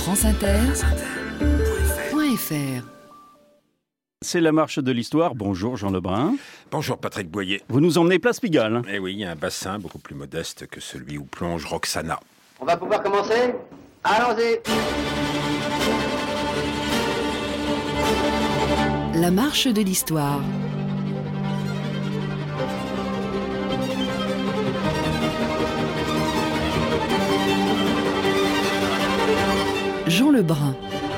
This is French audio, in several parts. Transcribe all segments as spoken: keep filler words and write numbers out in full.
France Inter, point F R. C'est la marche de l'histoire. Bonjour Jean Lebrun. Bonjour Patrick Boyer. Vous nous emmenez place Pigalle. Eh oui, il y a un bassin beaucoup plus modeste que celui où plonge Roxana. On va pouvoir commencer ? Allons-y. La marche de l'histoire. Jean Lebrun.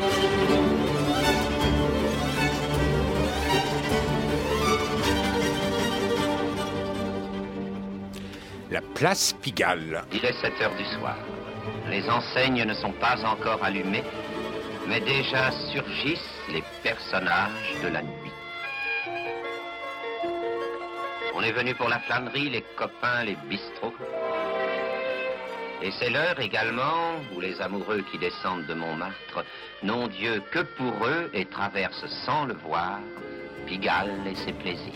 La place Pigalle. Il est sept heures du soir. Les enseignes ne sont pas encore allumées, mais déjà surgissent les personnages de la nuit. On est venu pour la flânerie, les copains, les bistrots. Et c'est l'heure également où les amoureux qui descendent de Montmartre n'ont Dieu que pour eux et traversent sans le voir Pigalle et ses plaisirs.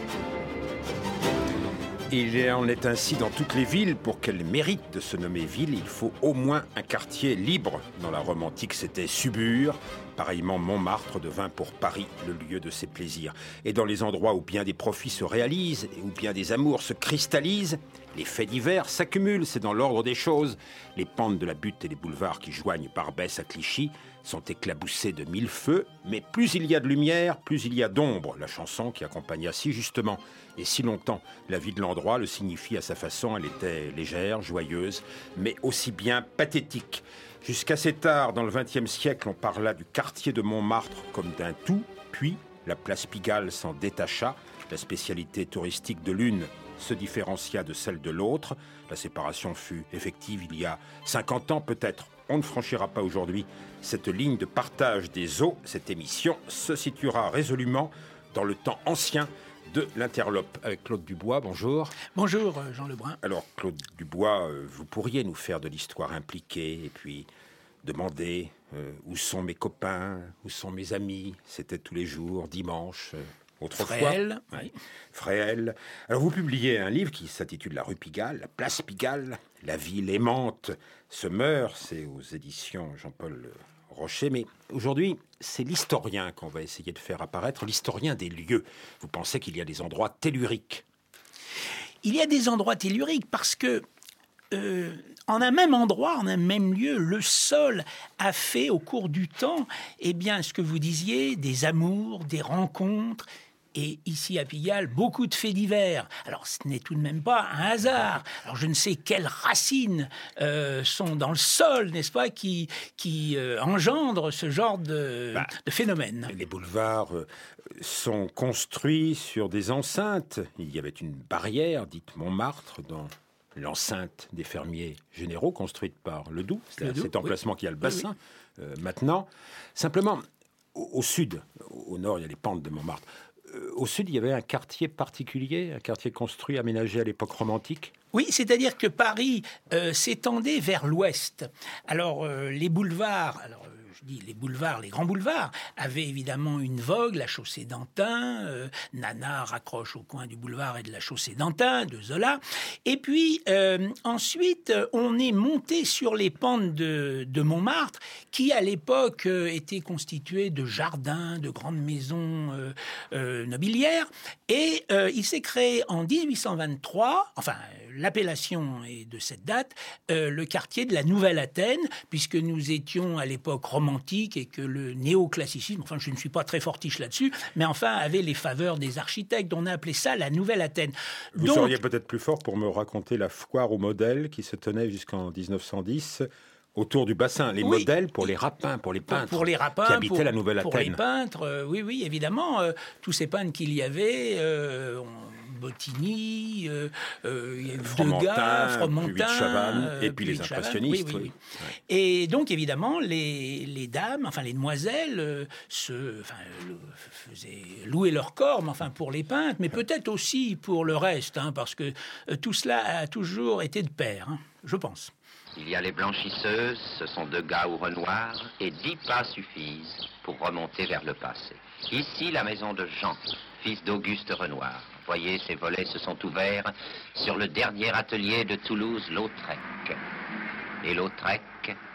Il en est ainsi dans toutes les villes. Pour qu'elles méritent de se nommer ville, il faut au moins un quartier libre. Dans la Rome antique, c'était Subur. Pareillement, Montmartre devint pour Paris le lieu de ses plaisirs. Et dans les endroits où bien des profits se réalisent et où bien des amours se cristallisent, les faits divers s'accumulent, c'est dans l'ordre des choses. Les pentes de la butte et les boulevards qui joignent Barbès à Clichy sont éclaboussés de mille feux, mais plus il y a de lumière, plus il y a d'ombre. La chanson qui accompagna si justement et si longtemps la vie de l'endroit le signifie à sa façon. Elle était légère, joyeuse, mais aussi bien pathétique. Jusqu'assez tard dans le vingtième siècle, on parla du quartier de Montmartre comme d'un tout, puis la place Pigalle s'en détacha. La spécialité touristique de l'une se différencia de celle de l'autre. La séparation fut effective il y a cinquante ans peut-être. On ne franchira pas aujourd'hui cette ligne de partage des eaux. Cette émission se situera résolument dans le temps ancien de l'interlope. Avec Claude Dubois, bonjour. Bonjour Jean Lebrun. Alors Claude Dubois, vous pourriez nous faire de l'histoire impliquée et puis demander euh, où sont mes copains, où sont mes amis. C'était tous les jours, dimanche, euh, autrefois. Fréhel. Oui. Fréhel. Alors vous publiez un livre qui s'intitule La rue Pigalle, la place Pigalle, la ville aimante se meurt. C'est aux éditions Jean-Paul Rocher. Mais aujourd'hui, c'est l'historien qu'on va essayer de faire apparaître, l'historien des lieux. Vous pensez qu'il y a des endroits telluriques ? Il y a des endroits telluriques parce que euh, en un même endroit, en un même lieu, le sol a fait au cours du temps, eh bien, ce que vous disiez, des amours, des rencontres. Et ici à Pigalle, beaucoup de faits divers. Alors, ce n'est tout de même pas un hasard. Alors, je ne sais quelles racines euh, sont dans le sol, n'est-ce pas, qui, qui euh, engendrent ce genre de, bah, de phénomène. Les boulevards euh, sont construits sur des enceintes. Il y avait une barrière, dite Montmartre, dans l'enceinte des fermiers généraux, construite par Ledoux. C'est à cet emplacement oui. qu'il y a le bassin, oui, oui. Euh, maintenant. Simplement, au, au sud, au nord, il y a les pentes de Montmartre. Au sud, il y avait un quartier particulier, un quartier construit, aménagé à l'époque romantique. Oui, c'est-à-dire que Paris euh, s'étendait vers l'ouest. Alors, euh, les boulevards... Alors, je dis les boulevards, les grands boulevards, avaient évidemment une vogue, la chaussée d'Antin, euh, Nana raccroche au coin du boulevard et de la chaussée d'Antin, de Zola. Et puis, euh, ensuite, on est monté sur les pentes de, de Montmartre, qui à l'époque euh, étaient constituées de jardins, de grandes maisons euh, euh, nobiliaires. Et euh, il s'est créé en dix-huit cent vingt-trois, enfin, l'appellation est de cette date, euh, le quartier de la Nouvelle-Athènes, puisque nous étions à l'époque romantique et que le néoclassicisme, enfin je ne suis pas très fortiche là-dessus, mais enfin avait les faveurs des architectes. On a appelé ça la Nouvelle-Athènes. Vous Donc, seriez peut-être plus fort pour me raconter la foire aux modèles qui se tenait jusqu'en dix-neuf cent dix autour du bassin. Les oui, modèles pour les rapins, pour les peintres pour, pour les rapins, qui habitaient pour, la Nouvelle-Athènes. Pour les peintres, euh, oui, oui, évidemment. Euh, tous ces peintres qu'il y avait... Euh, on, Bottigny, euh, euh, il y a eu Degas, Fromentin, Chavannes, et puis, puis les Chavannes, impressionnistes. Oui, oui, oui. Oui. Et donc, évidemment, les, les dames, enfin les demoiselles, euh, se, enfin, faisaient louer leur corps, mais enfin pour les peintres, mais peut-être aussi pour le reste, hein, parce que euh, tout cela a toujours été de pair, hein, je pense. Il y a les blanchisseuses, ce sont Degas ou Renoir, et dix pas suffisent pour remonter vers le passé. Ici, la maison de Jean, fils d'Auguste Renoir. Voyez, ces volets se sont ouverts sur le dernier atelier de Toulouse-Lautrec. Et Lautrec,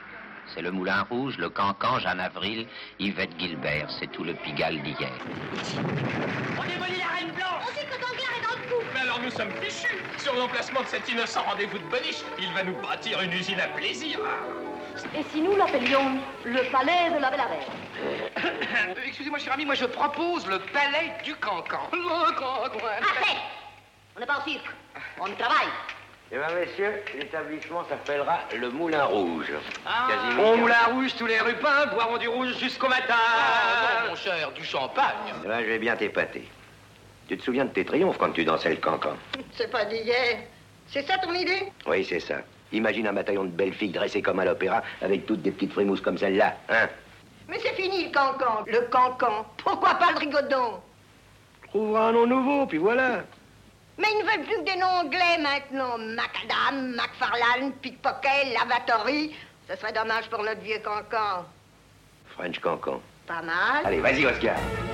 C'est le Moulin Rouge, le Cancan, Jeanne Avril, Yvette Gilbert. C'est tout le Pigalle d'hier. On démolit la Reine Blanche. On sait que Danglars est dans le coup. Mais alors nous sommes fichus. Sur l'emplacement de cet innocent rendez-vous de Boniche, il va nous bâtir une usine à plaisir. Et si nous l'appelions le palais de la Belle Arène? Euh, Excusez-moi, cher ami, moi je propose le palais du Cancan. Le Cancan. Arrête! On n'est pas au cirque. On travaille. Eh bien, messieurs, l'établissement s'appellera le Moulin Rouge. Ah, Casimir. au Moulin Rouge, tous les rupins boiront du rouge jusqu'au matin. Ah, non, mon cher, du champagne. Eh ben, je vais bien t'épater. Tu te souviens de tes triomphes quand tu dansais le Cancan? C'est pas d'hier. C'est ça ton idée? Oui, c'est ça. Imagine un bataillon de belles filles dressées comme à l'opéra, avec toutes des petites frémousses comme celle-là, hein? Mais c'est fini le cancan. Le cancan. Pourquoi pas le rigodon? Trouvera un nom nouveau, puis voilà. Mais ils ne veulent plus que des noms anglais maintenant. Macadam, McFarlane, Pickpocket, Lavatory. Ce serait dommage pour notre vieux cancan. French Cancan. Pas mal. Allez, vas-y, Oscar.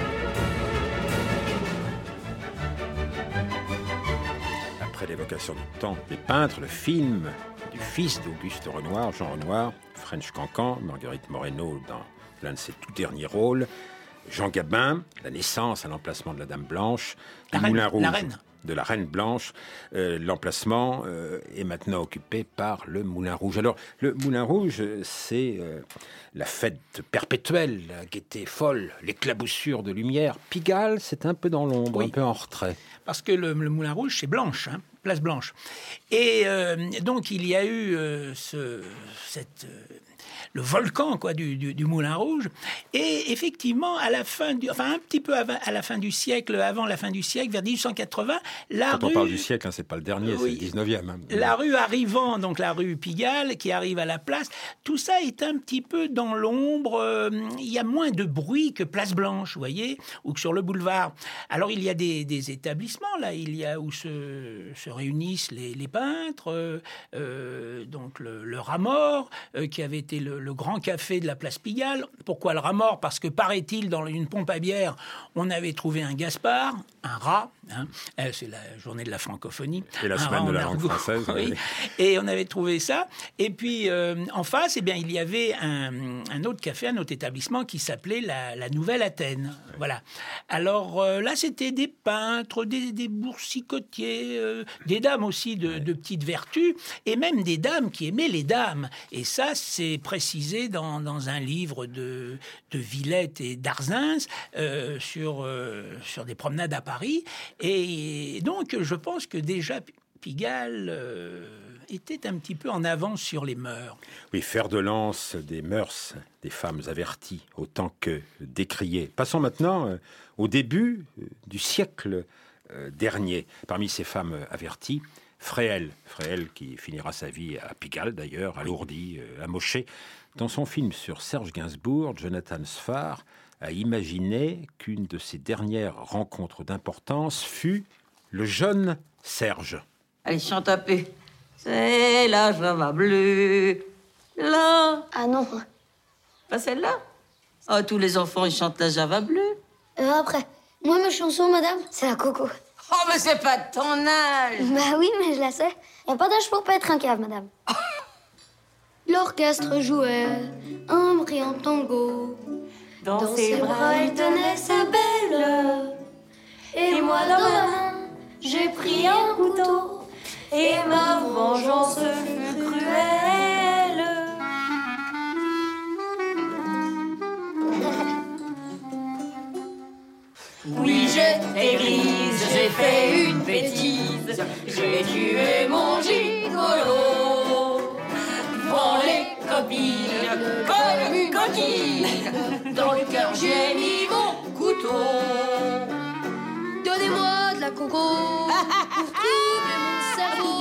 Après l'évocation du temps des peintres, le film du fils d'Auguste Renoir, Jean Renoir, French Cancan, Marguerite Moreno dans l'un de ses tout derniers rôles, Jean Gabin, la naissance à l'emplacement de la Dame Blanche, La le reine, Moulin Rouge la reine. de la Reine Blanche. Euh, l'emplacement euh, est maintenant occupé par le Moulin Rouge. Alors, le Moulin Rouge, c'est euh, la fête perpétuelle, la gaieté folle, l'éclaboussure de lumière. Pigalle, c'est un peu dans l'ombre, Oui. un peu en retrait. Parce que le, le Moulin Rouge, c'est Blanche, hein, place Blanche. Et euh, donc, il y a eu euh, ce, cette, euh, le volcan quoi, du, du, du Moulin Rouge. Et effectivement, à la fin du, enfin, un petit peu avant, à la fin du siècle, avant la fin du siècle, vers dix-huit cent quatre-vingts, la Quand rue... on parle du siècle, hein, c'est pas le dernier, Oui. c'est le dix-neuvième. Hein. La rue arrivant, donc la rue Pigalle, qui arrive à la place, tout ça est un petit peu dans l'ombre. euh, Il y a moins de bruit que Place Blanche, vous voyez, ou que sur le boulevard. Alors, il y a des, des établissements, là, il y a où se, se réunissent les, les peintres, euh, euh, donc le, le Ramor, euh, qui avait été le, le grand café de la place Pigalle. Pourquoi le Ramor? Parce que, paraît-il, dans une pompe à bière, on avait trouvé un Gaspard, un rat, hein, euh, c'est la journée de la francophonie. Et la un semaine rat de la en langue argot. française. Oui. oui. Et on avait trouvé ça. Et puis, euh, en face, eh bien, il y avait un, un autre café, un autre établissement qui s'appelait la, la Nouvelle Athènes. Voilà. Alors euh, là, c'était des peintres, des, des boursicotiers, euh, des dames aussi de, de petites vertus, et même des dames qui aimaient les dames. Et ça, c'est précisé dans, dans un livre de, de Villette et d'Arzins euh, sur, euh, sur des promenades à Paris. Et donc, je pense que déjà, Pigalle euh, était un petit peu en avance sur les mœurs. Oui, fer de lance des mœurs des femmes averties autant que décriées. Passons maintenant euh, au début euh, du siècle euh, dernier. Parmi ces femmes averties, Fréhel, Fréhel qui finira sa vie à Pigalle d'ailleurs, alourdi, euh, amoché. Dans son film sur Serge Gainsbourg, Jonathan Sfar a imaginé qu'une de ses dernières rencontres d'importance fut le jeune Serge. Allez, chante un peu. C'est la java bleue. Là. Ah non. Pas celle-là? Oh, tous les enfants, ils chantent la java bleue. Euh, après, moi, ma chanson, madame, c'est la coco. Oh, mais c'est pas de ton âge. Bah oui, mais je la sais. Y a pas d'âge pour pas être un cave, madame. L'orchestre jouait un brillant tango. Dans, Dans ses bras, il tenait sa belle. Et moi, dans ma main, j'ai pris un couteau. Et ma vengeance fut cruelle. Oui, j'étais grise, j'ai fait une bêtise. J'ai tué mon gigolo. Devant les copines, comme une coquine. Dans le cœur, j'ai mis mon couteau. Donnez-moi de la coco pour troubler mon cerveau.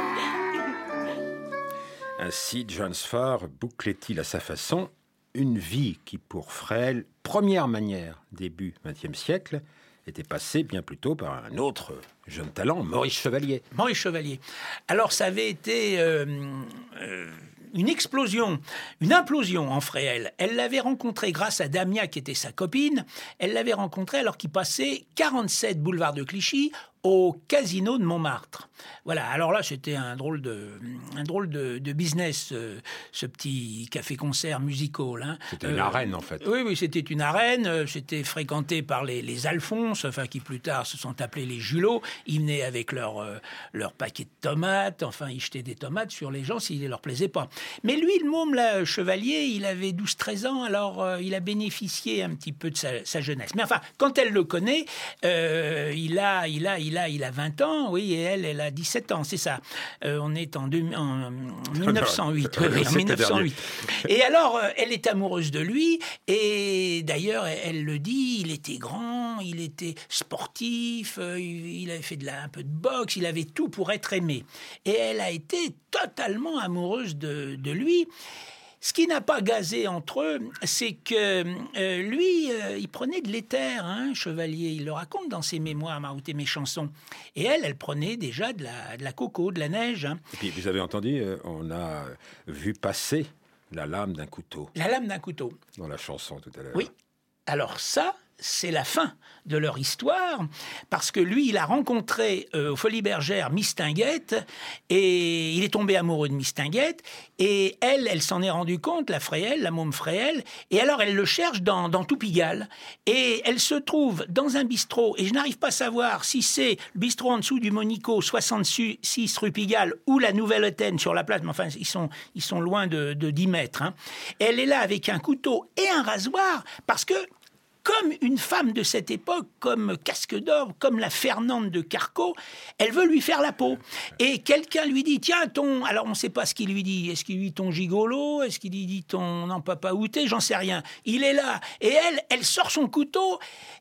Ainsi, John Sfar bouclait-il à sa façon une vie qui, pour Fréhel, première manière, début vingtième siècle, était passée bien plus tôt par un autre jeune talent, Maurice Chevalier. Maurice Chevalier. Alors, ça avait été euh, euh, une explosion, une implosion en Fréhel. Elle l'avait rencontré grâce à Damia, qui était sa copine. Elle l'avait rencontré alors qu'il passait quarante-sept boulevard de Clichy au casino de Montmartre. Voilà, alors là, c'était un drôle de, un drôle de, de business, euh, ce petit café-concert musical. Hein. C'était une euh, arène, en fait. Oui, oui, c'était une arène. Euh, c'était fréquenté par les, les Alphonse, enfin, qui plus tard se sont appelés les Julot. Ils venaient avec leur, euh, leur paquet de tomates. Enfin, ils jetaient des tomates sur les gens s'il ne leur plaisait pas. Mais lui, le môme, là, Chevalier, il avait douze treize ans, alors euh, il a bénéficié un petit peu de sa, sa jeunesse. Mais enfin, quand elle le connaît, euh, il, a, il, a, il, a, il a vingt ans, oui, et elle, elle a dix-sept ans, c'est ça. Euh, on est en, deux, en mille neuf cent huit. oui, oui, en mille neuf cent huit. Et alors, euh, elle est amoureuse de lui, et d'ailleurs, elle, elle le dit, il était grand, il était sportif, euh, il, il avait fait de la, un peu de boxe, il avait tout pour être aimé. Et elle a été totalement amoureuse de, de lui. Ce qui n'a pas gazé entre eux, c'est que euh, lui, euh, il prenait de l'éther, hein, Chevalier. Il le raconte dans ses mémoires, Marmout et mes chansons. Et elle, elle prenait déjà de la, de la coco, de la neige. Hein. Et puis, vous avez entendu, euh, on a vu passer la lame d'un couteau. La lame d'un couteau. Dans la chanson tout à l'heure. Oui. Alors ça, c'est la fin de leur histoire, parce que lui, il a rencontré euh, aux Folies Bergères Mistinguett, et il est tombé amoureux de Mistinguett, et elle, elle s'en est rendue compte, la Fréhel, la môme Fréhel, et alors elle le cherche dans, dans tout Pigalle, et elle se trouve dans un bistrot, et je n'arrive pas à savoir si c'est le bistrot en dessous du Monico, soixante-six rue Pigalle, ou la Nouvelle Athènes sur la place, mais enfin, ils sont, ils sont loin de, de dix mètres. Hein. Et elle est là avec un couteau et un rasoir, parce que comme une femme de cette époque, comme Casque d'Or, comme la Fernande de Carco, elle veut lui faire la peau. Et quelqu'un lui dit, tiens, ton... Alors, on ne sait pas ce qu'il lui dit. Est-ce qu'il lui dit ton gigolo? Est-ce qu'il lui dit ton non, papa outé? J'en sais rien. Il est là. Et elle, elle sort son couteau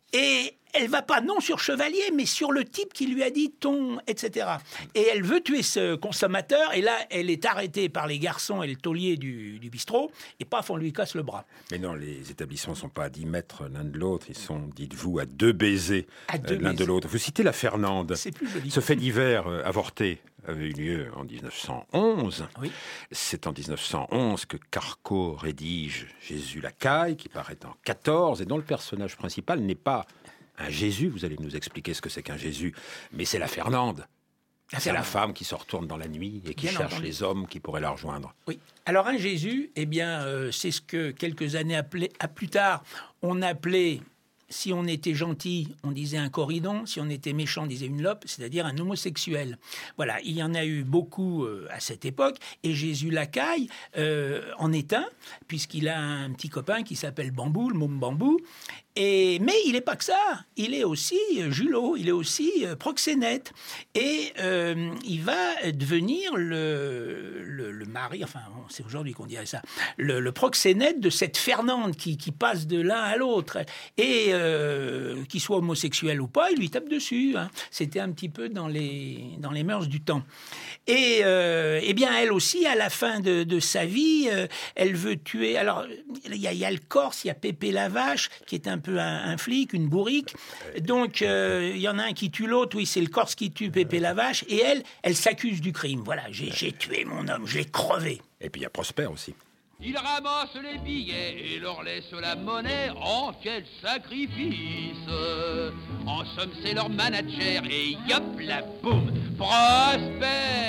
et elle va pas non sur Chevalier, mais sur le type qui lui a dit ton, et cetera. Et elle veut tuer ce consommateur, et là, elle est arrêtée par les garçons et le taulier du, du bistrot, et paf, on lui casse le bras. Mais non, les établissements ne sont pas à dix mètres l'un de l'autre, ils sont, dites-vous, à deux baisers à deux euh, l'un baisers. de l'autre. Vous citez la Fernande. C'est plus joli. Ce fait divers euh, avorté avait eu lieu en dix-neuf cent onze. Oui. C'est en dix-neuf cent onze que Carco rédige Jésus Lacaille, qui paraît en quatorze, et dont le personnage principal n'est pas un Jésus, vous allez nous expliquer ce que c'est qu'un Jésus, mais c'est la Fernande. La c'est Fernande. La femme qui se retourne dans la nuit et qui Bien cherche entendu. Les hommes qui pourraient la rejoindre. Oui. Alors un Jésus, eh bien, euh, c'est ce que quelques années appelé, à plus tard, on appelait, si on était gentil, on disait un corridon, si on était méchant, on disait une lope, c'est-à-dire un homosexuel. Voilà, il y en a eu beaucoup euh, à cette époque, et Jésus Lacaille euh, en est un, puisqu'il a un petit copain qui s'appelle Bambou, le môme Bambou. Et, mais il n'est pas que ça, il est aussi euh, Julot, il est aussi euh, proxénète. Et euh, il va devenir le, le, le mari, enfin c'est aujourd'hui qu'on dirait ça, le, le proxénète de cette Fernande qui, qui passe de l'un à l'autre. Et euh, qu'il soit homosexuel ou pas, il lui tape dessus. Hein. C'était un petit peu dans les, dans les mœurs du temps. Et euh, eh bien elle aussi, à la fin de, de sa vie, euh, elle veut tuer... Alors, il y, y a le Corse, il y a Pépé la Vache, qui est un peu un, un flic, une bourrique. Donc, euh, il y en a un qui tue l'autre. Oui, c'est le Corse qui tue Pépé la Vache. Et elle, elle s'accuse du crime. Voilà, j'ai, j'ai tué mon homme, je l'ai crevé. Et puis, il y a Prosper aussi. Il ramasse les billets et leur laisse la monnaie. En quel sacrifice! En somme, c'est leur manager et yop, la boum, Prosper!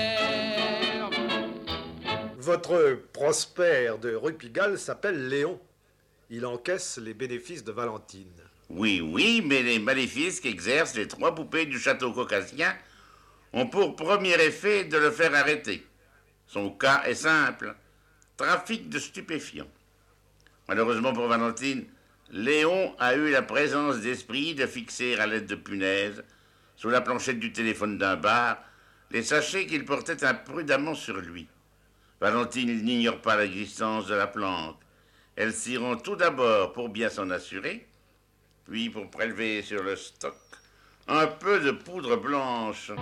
Votre Prosper de rue Pigalle s'appelle Léon. Il encaisse les bénéfices de Valentine. Oui, oui, mais les maléfices qu'exercent les trois poupées du château caucasien ont pour premier effet de le faire arrêter. Son cas est simple. Trafic de stupéfiants. Malheureusement pour Valentine, Léon a eu la présence d'esprit de fixer à l'aide de punaises, sous la planchette du téléphone d'un bar, les sachets qu'il portait imprudemment sur lui. Valentine n'ignore pas l'existence de la plante. Elle s'y rend tout d'abord pour bien s'en assurer, puis pour prélever sur le stock un peu de poudre blanche.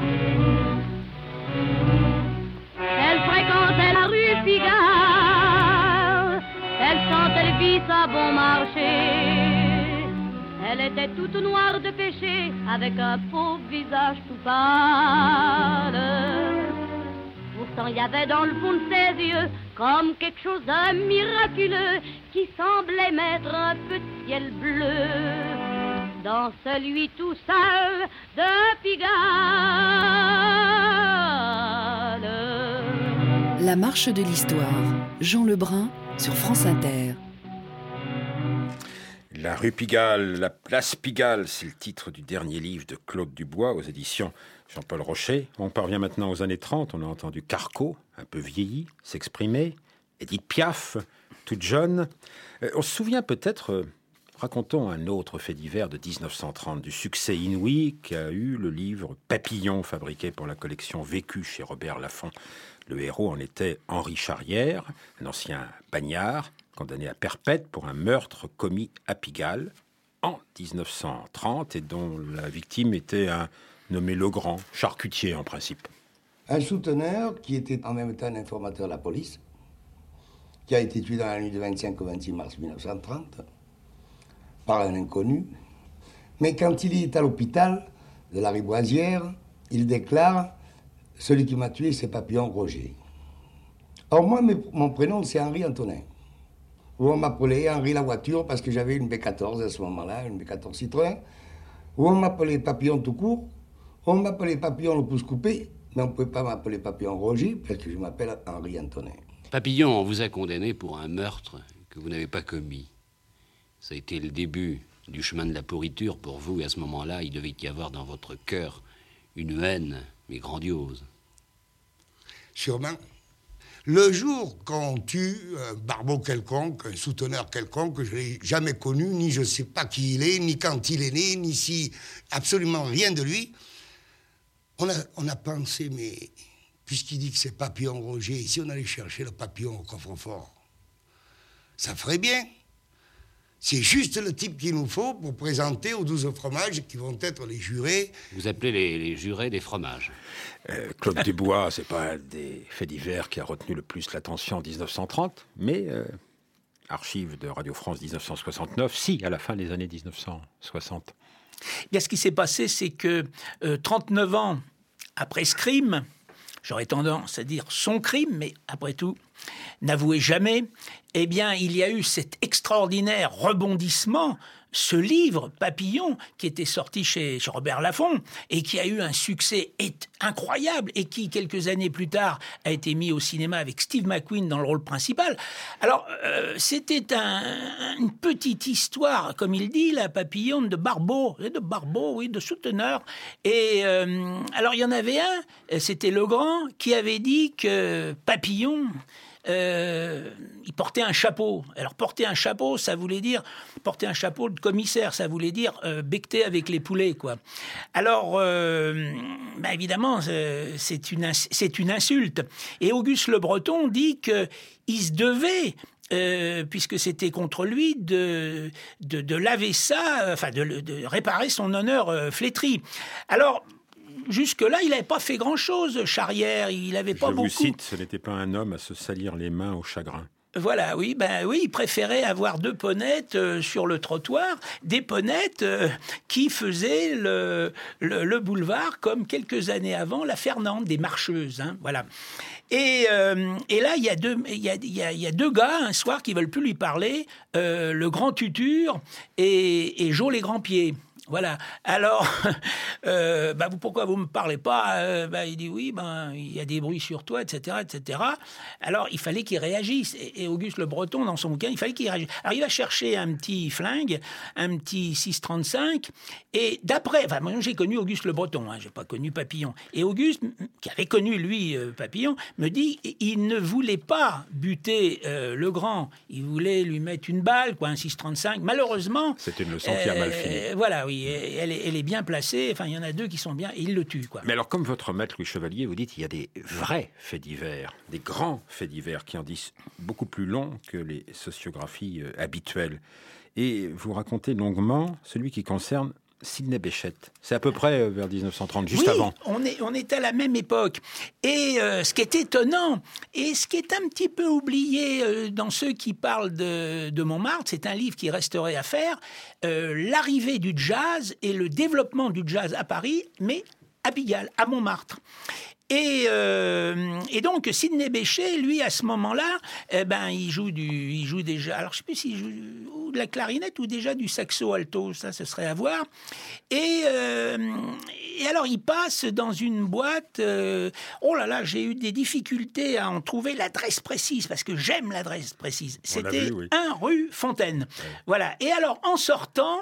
Elle fréquentait la rue Pigalle, elle sentait le vice à bon marché. Elle était toute noire de péché, avec un pauvre visage tout pâle. Pourtant il y avait dans le fond de ses yeux comme quelque chose de miraculeux qui semblait mettre un peu de ciel bleu dans celui tout seul de Pigalle. La marche de l'histoire. Jean Lebrun sur France Inter. La rue Pigalle, la place Pigalle, c'est le titre du dernier livre de Claude Dubois aux éditions Jean-Paul Rocher. On parvient maintenant aux années trente. On a entendu Carco, un peu vieilli, s'exprimer. Édith Piaf, toute jeune. Euh, on se souvient peut-être, euh, racontons un autre fait divers de dix-neuf cent trente, du succès inouï qu'a eu le livre Papillon, fabriqué pour la collection Vécu chez Robert Laffont. Le héros en était Henri Charrière, un ancien bagnard, condamné à perpète pour un meurtre commis à Pigalle en dix-neuf cent trente et dont la victime était un nommé Legrand, charcutier en principe. Un souteneur qui était en même temps un informateur de la police, qui a été tué dans la nuit du vingt-cinq au vingt-six mars mille neuf cent trente par un inconnu. Mais quand il est à l'hôpital de la Riboisière, il déclare « Celui qui m'a tué, c'est Papillon Roger ». Or moi, mon prénom, c'est Henri Antonin. Où on m'appelait Henri la voiture parce que j'avais une B quatorze à ce moment-là, une B quatorze Citroën. Où on m'appelait Papillon tout court. On m'appelait Papillon le pouce coupé, mais on ne pouvait pas m'appeler Papillon Roger parce que je m'appelle Henri Antonin. Papillon, on vous a condamné pour un meurtre que vous n'avez pas commis. Ça a été le début du chemin de la pourriture pour vous, et à ce moment-là, il devait y avoir dans votre cœur une haine, mais grandiose. Sûrement. Le jour qu'on tue un barbeau quelconque, un souteneur quelconque, que je n'ai jamais connu, ni je ne sais pas qui il est, ni quand il est né, ni si absolument rien de lui, on a, on a pensé, mais puisqu'il dit que c'est Papillon Roger, si on allait chercher le papillon au coffre-fort, ça ferait bien. C'est juste le type qu'il nous faut pour présenter aux douze fromages qui vont être les jurés. Vous appelez les, les jurés des fromages. Euh, Claude Dubois, c'est pas un des faits divers qui a retenu le plus l'attention en dix-neuf cent trente, mais euh, archives de Radio France dix-neuf cent soixante-neuf, si, à la fin des années dix-neuf cent soixante. Bien, ce qui s'est passé, c'est que euh, trente-neuf ans après ce crime, j'aurais tendance à dire son crime, mais après tout, n'avouez jamais, eh bien, il y a eu cet extraordinaire rebondissement, ce livre, Papillon, qui était sorti chez, chez Robert Laffont, et qui a eu un succès incroyable, et qui, quelques années plus tard, a été mis au cinéma avec Steve McQueen dans le rôle principal. Alors, euh, c'était un, une petite histoire, comme il dit, la Papillon de Barbeau, de Barbeau, oui, de souteneur. Et euh, alors, il y en avait un, c'était Legrand, qui avait dit que Papillon... Euh, il portait un chapeau. Alors porter un chapeau, ça voulait dire porter un chapeau de commissaire, ça voulait dire euh, becter avec les poulets, quoi. Alors, euh, bah évidemment, euh, c'est une ins- c'est une insulte. Et Auguste Le Breton dit que il se devait. Euh, puisque c'était contre lui de, de, de laver ça, enfin de, de réparer son honneur euh, flétri. Alors. Jusque-là, il n'avait pas fait grand-chose, Charrière. Il n'avait pas Je beaucoup... vous cite, ce n'était pas un homme à se salir les mains au chagrin. Voilà, oui, ben oui, il préférait avoir deux ponnettes euh, sur le trottoir, des ponnettes euh, qui faisaient le, le, le boulevard comme quelques années avant la Fernande, des marcheuses, hein, voilà. Et, euh, et là, il y a deux, il y a, il y a, il y a deux gars un soir qui veulent plus lui parler, euh, le grand Tutur et, et Jo les grands pieds. Voilà. Alors, euh, bah, pourquoi vous me parlez pas euh, bah, il dit oui, ben il y a des bruits sur toi, et cetera, et cetera. Alors, il fallait qu'il réagisse. Et, et Auguste Le Breton, dans son bouquin, il fallait qu'il réagisse. Alors, il va chercher un petit flingue, un petit six trente-cinq. Et d'après, enfin, moi, j'ai connu Auguste Le Breton, hein, j'ai pas connu Papillon. Et Auguste, qui avait connu lui euh, Papillon, me dit, il ne voulait pas buter euh, Legrand. Il voulait lui mettre une balle, quoi, un six trente-cinq. Malheureusement, c'est une leçon qui a mal fini. Euh, voilà, oui. Elle est, elle est bien placée, enfin il y en a deux qui sont bien, et il le tue, quoi. Mais alors, comme votre maître Louis Chevalier, vous dites, il y a des vrais faits divers, des grands faits divers qui en disent beaucoup plus long que les sociographies euh, habituelles. Et vous racontez longuement celui qui concerne Sidney Bechet. C'est à peu près euh, vers dix-neuf cent trente, juste oui, avant. on est, on est à la même époque. Et euh, ce qui est étonnant, et ce qui est un petit peu oublié euh, dans ceux qui parlent de, de Montmartre, c'est un livre qui resterait à faire, euh, l'arrivée du jazz et le développement du jazz à Paris, mais à Pigalle, à Montmartre. Et, euh, et donc Sidney Bechet, lui, à ce moment-là, eh ben, il joue du, il joue déjà. Alors je sais plus s'il joue de la clarinette ou déjà du saxo alto, ça ce serait à voir. Et, euh, et alors il passe dans une boîte, euh, oh là là, j'ai eu des difficultés à en trouver l'adresse précise, parce que j'aime l'adresse précise. C'était vu, oui. un rue Fontaine. Ouais. Voilà. Et alors en sortant,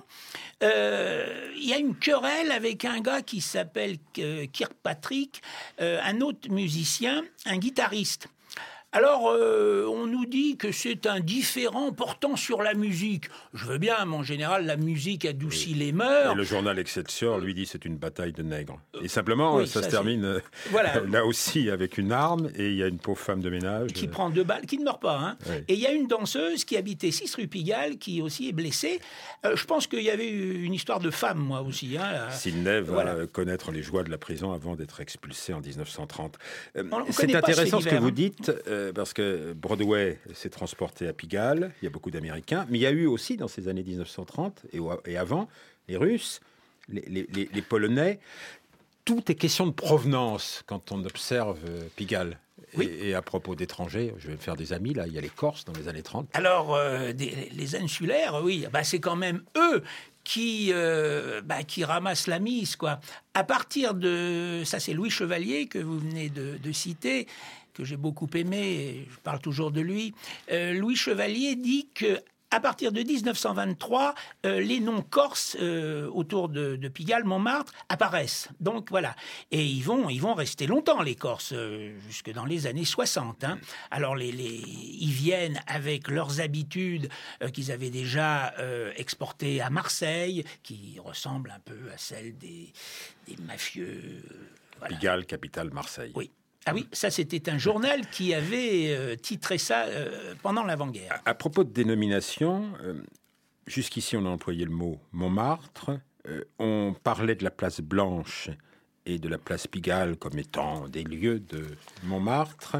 euh, il y a une querelle avec un gars qui s'appelle euh, Kirkpatrick, euh, un autre musicien, un guitariste. Alors, euh, on nous dit que c'est un différend portant sur la musique. Je veux bien, mais en général, la musique adoucit oui. les mœurs. Et le journal Excelsior lui dit c'est une bataille de nègres. Et simplement, oui, ça, ça se termine voilà. là aussi avec une arme, et il y a une pauvre femme de ménage. Qui prend deux balles, qui ne meurt pas. Hein. Oui. Et il y a une danseuse qui habitait six rue Pigalle, qui aussi est blessée. Euh, je pense qu'il y avait eu une histoire de femme, moi aussi. Hein. Sidney va voilà. connaître les joies de la prison avant d'être expulsé en dix-neuf cent trente. Euh, on, on c'est intéressant ce, ce que vous hein. dites. Euh, parce que Broadway s'est transporté à Pigalle, il y a beaucoup d'Américains, mais il y a eu aussi dans ces années dix-neuf cent trente et, et avant, les Russes, les, les, les, les Polonais. Tout est question de provenance quand on observe Pigalle. Oui. Et, et à propos d'étrangers, je vais me faire des amis, là, il y a les Corses dans les années trente. Alors, euh, des, les insulaires, oui, bah, c'est quand même eux qui, euh, bah, qui ramassent la mise, quoi. À partir de... Ça, c'est Louis Chevalier que vous venez de, de citer, que j'ai beaucoup aimé, et je parle toujours de lui. Euh, Louis Chevalier dit que à partir de dix-neuf cent vingt-trois, euh, les noms corses euh, autour de, de Pigalle, Montmartre, apparaissent. Donc voilà. Et ils vont, ils vont rester longtemps, les Corses, euh, jusque dans les années soixante. Hein. Alors les, les, ils viennent avec leurs habitudes euh, qu'ils avaient déjà euh, exportées à Marseille, qui ressemblent un peu à celles des, des mafieux. Euh, voilà. Pigalle, capitale Marseille. Oui. Ah oui, ça c'était un journal qui avait euh, titré ça euh, pendant l'avant-guerre. À, à propos de dénomination, euh, jusqu'ici on a employé le mot Montmartre, euh, on parlait de la place Blanche et de la place Pigalle comme étant des lieux de Montmartre,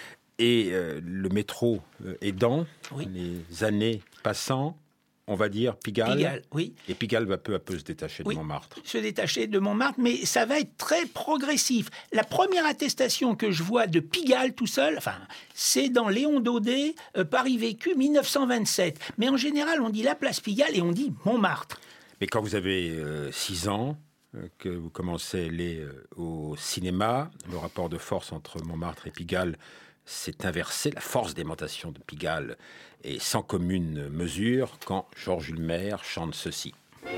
et euh, le métro euh, aidant, oui. les années passant, on va dire Pigalle, Pigalle, oui. Et Pigalle va peu à peu se détacher de oui, Montmartre. Se détacher de Montmartre, mais ça va être très progressif. La première attestation que je vois de Pigalle tout seul, enfin, c'est dans Léon Daudet, euh, Paris vécu, dix-neuf cent vingt-sept. Mais en général, on dit la place Pigalle et on dit Montmartre. Mais quand vous avez euh, six ans, euh, que vous commencez à aller euh, au cinéma, le rapport de force entre Montmartre et Pigalle s'est inversé. La force d'aimantation de Pigalle est sans commune mesure quand Georges Hulmer chante ceci.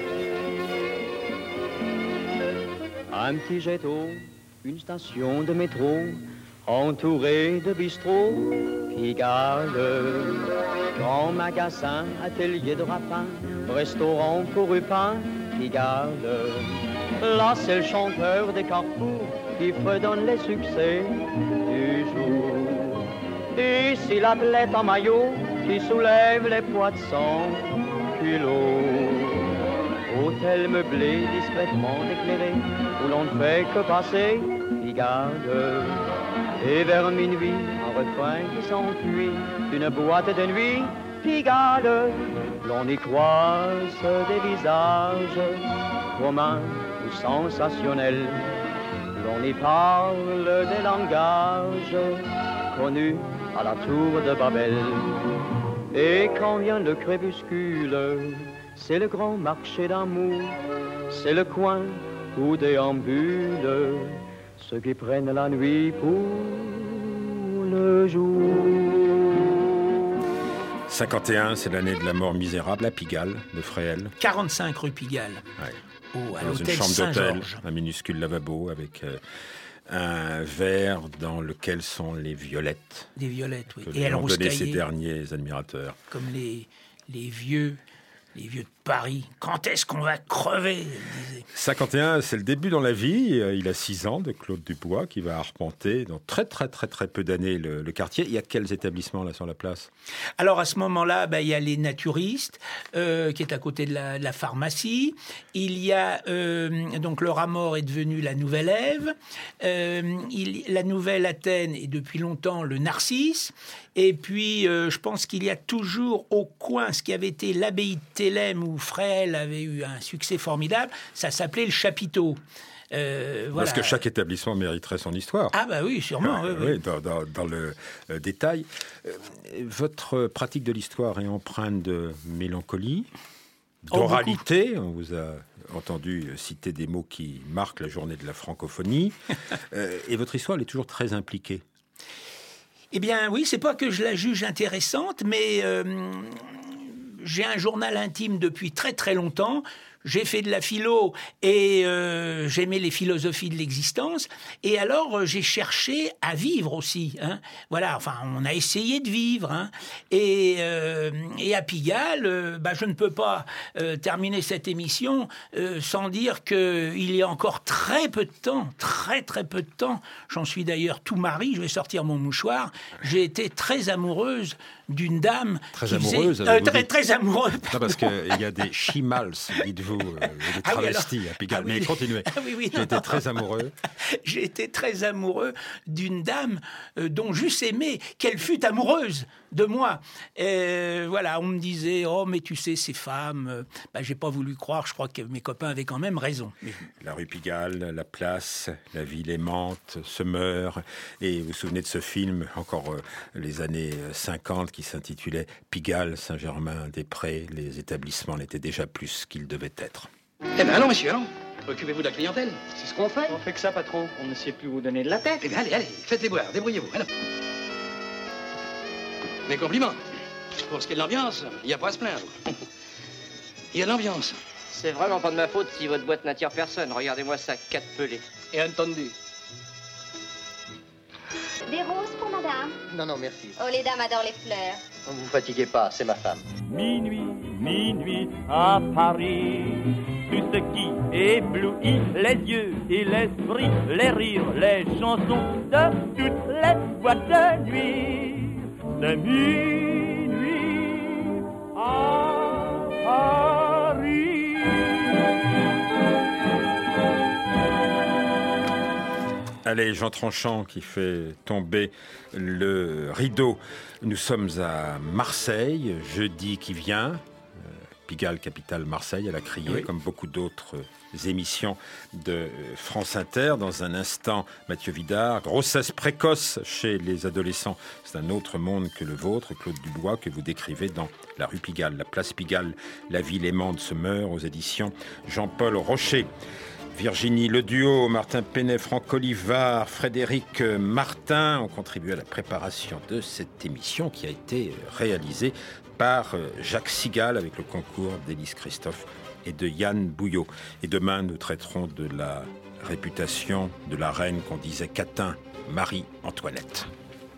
Un petit jet d'eau, une station de métro, entourée de bistrots, Pigalle. Grand magasin, atelier de rapin, restaurant Corupin, Pigalle. Là, c'est le chanteur des carrefours qui fredonne les succès du jour. Ici, l'athlète en maillot qui soulève les poids de cent kilos. Hôtel meublé, discrètement éclairé, où l'on ne fait que passer Pigalle. Et vers minuit, un refrain qui s'enfuit d'une boîte de nuit, Pigalle. L'on y croise des visages communs ou sensationnels. L'on y parle des langages connus à la tour de Babel. Et quand vient le crépuscule, c'est le grand marché d'amour, c'est le coin où déambulent ceux qui prennent la nuit pour le jour. cinquante et un, c'est l'année de la mort misérable à Pigalle, de Fréhel. quarante-cinq rue Pigalle. Ouais. Oh, à dans une chambre d'hôtel, un minuscule lavabo avec euh, un verre dans lequel sont les violettes. Des violettes, oui. Et elles ont donné ses derniers admirateurs. Comme les, les vieux, les vieux de Paris. Quand est-ce qu'on va crever, elle disait. cinquante et un, c'est le début dans la vie. Il a six ans de Claude Dubois qui va arpenter dans très très très très peu d'années le, le quartier. Il y a quels établissements là sur la place? Alors à ce moment-là, bah, il y a les naturistes euh, qui est à côté de la, de la pharmacie. Il y a euh, donc le Ramor est devenu la Nouvelle Ève. Euh, il, la Nouvelle Athènes est depuis longtemps le Narcisse. Et puis euh, je pense qu'il y a toujours au coin ce qui avait été l'abbaye de Thélème où Fréhel avait eu un succès formidable. Ça s'appelait le Chapiteau. Euh, voilà. Parce que chaque établissement mériterait son histoire. Ah bah oui, sûrement. Ah, oui, oui, oui. Dans, dans, dans le euh, détail. Euh, votre pratique de l'histoire est empreinte de mélancolie, d'oralité. Oh, on vous a entendu citer des mots qui marquent la journée de la francophonie. euh, et votre histoire, elle est toujours très impliquée. Eh bien oui, c'est pas que je la juge intéressante, mais euh, j'ai un journal intime depuis très très longtemps. J'ai fait de la philo et euh, j'aimais les philosophies de l'existence. Et alors, euh, j'ai cherché à vivre aussi. Hein. Voilà, enfin, on a essayé de vivre. Hein. Et, euh, et à Pigalle, euh, bah, je ne peux pas euh, terminer cette émission euh, sans dire qu'il y a encore très peu de temps, très très peu de temps, j'en suis d'ailleurs tout mari, je vais sortir mon mouchoir, j'ai été très amoureuse d'une dame très qui amoureuse, faisait... Euh, très, très amoureuse. Non, parce qu'il y a des chimals, dites-vous, euh, des travestis ah oui, à Pigalle. Ah oui, mais continuez. Ah oui, oui, J'ai été très amoureux. J'ai été très amoureux d'une dame euh, dont j'eusse aimé qu'elle fût amoureuse de moi. Et voilà, on me disait, oh, mais tu sais, ces femmes, euh, bah, j'ai pas voulu croire, je crois que mes copains avaient quand même raison. La rue Pigalle, la place, la ville aimante, se meurt. Et vous vous souvenez de ce film, encore euh, les années cinquante, qui s'intitulait Pigalle, Saint-Germain-des-Prés. Les établissements n'étaient déjà plus qu'ils devaient être. Eh bien, allons, monsieur, allons. Occupez-vous de la clientèle. C'est ce qu'on fait. On fait que ça, pas trop. On ne sait plus vous donner de la tête. Eh bien, allez, allez, faites-les boire, débrouillez-vous. Alors. Mes compliments. Pour ce qui est de l'ambiance, il n'y a pas à se plaindre. Il y a de l'ambiance. C'est vraiment pas de ma faute si votre boîte n'attire personne. Regardez-moi ça, quatre pelés. Et entendu. Des roses pour madame? Non, non, merci. Oh, les dames adorent les fleurs. Ne vous fatiguez pas, c'est ma femme. Minuit, minuit à Paris, tout ce qui éblouit les yeux et l'esprit, les rires, les chansons de toutes les boîtes de nuit. C'est minuit à Paris. Allez, Jean Tranchant qui fait tomber le rideau. Nous sommes à Marseille, jeudi qui vient. Euh, Pigalle, capitale Marseille, à la Criée, oui. Comme beaucoup d'autres émissions de France Inter. Dans un instant, Mathieu Vidard, grossesse précoce chez les adolescents. C'est un autre monde que le vôtre, Claude Dubois, que vous décrivez dans La rue Pigalle, la place Pigalle, la ville aimante se meurt, aux éditions Jean-Paul Rocher. Virginie Leduau, Martin Penet, Franck Olivard, Frédéric Martin ont contribué à la préparation de cette émission qui a été réalisée par Jacques Sigal avec le concours d'Élise Christophe et de Yann Bouillot. Et demain, nous traiterons de la réputation de la reine qu'on disait qu'atteint Marie-Antoinette.